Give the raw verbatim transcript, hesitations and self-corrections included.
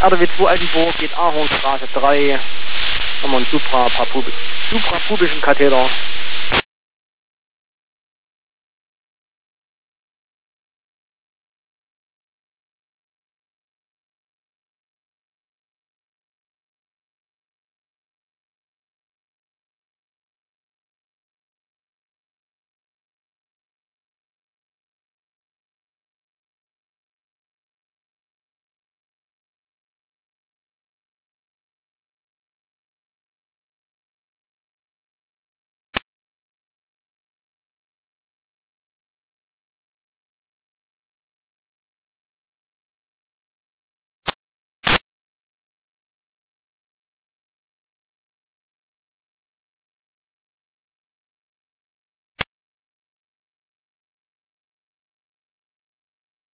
R W zwei Altenburg geht Ahornstraße drei. Haben wir einen suprapapubischen Katheter.